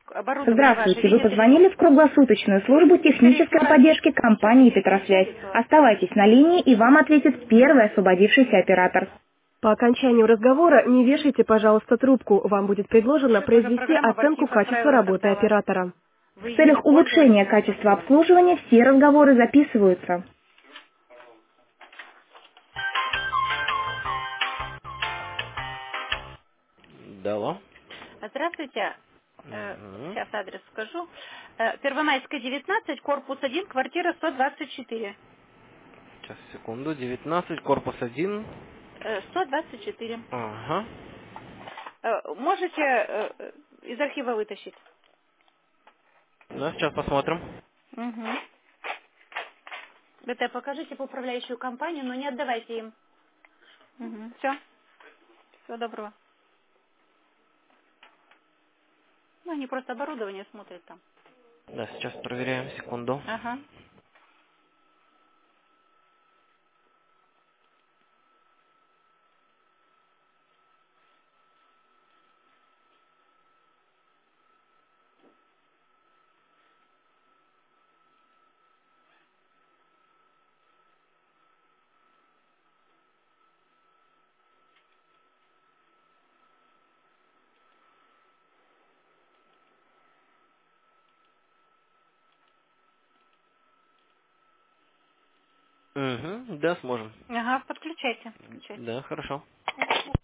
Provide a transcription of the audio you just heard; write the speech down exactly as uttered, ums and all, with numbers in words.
оборудование ваше Здравствуйте, вы видит или нет? позвонили в круглосуточную службу Скорее технической всего, поддержки компании не «Петросвязь». видит вас. Оставайтесь на линии, и вам ответит первый освободившийся оператор. По окончанию разговора не вешайте, пожалуйста, трубку. Вам будет предложено Что тоже произвести программа в оценку архив качества отправилась, работы когда вас оператора. вы В ей не целях пользовались улучшения и не качества пользовались. обслуживания все разговоры записываются. Да, алло. Здравствуйте. Э, Мгм. Сейчас адрес скажу. Э, Первомайская, девятнадцать, корпус один, квартира сто двадцать четыре. Сейчас, секунду. девятнадцать, корпус один. Э, сто двадцать четыре. Ага. Э, Можете э, э, из архива вытащить? Ну, сейчас посмотрим. Угу. Это покажите по управляющую компанию, но не отдавайте им. Угу. Все. Всего доброго. Ну, они просто оборудование смотрят там. Да, сейчас проверяем, секунду. Ага. Угу, да, сможем. Ага, подключайте. Подключайте. Да, хорошо.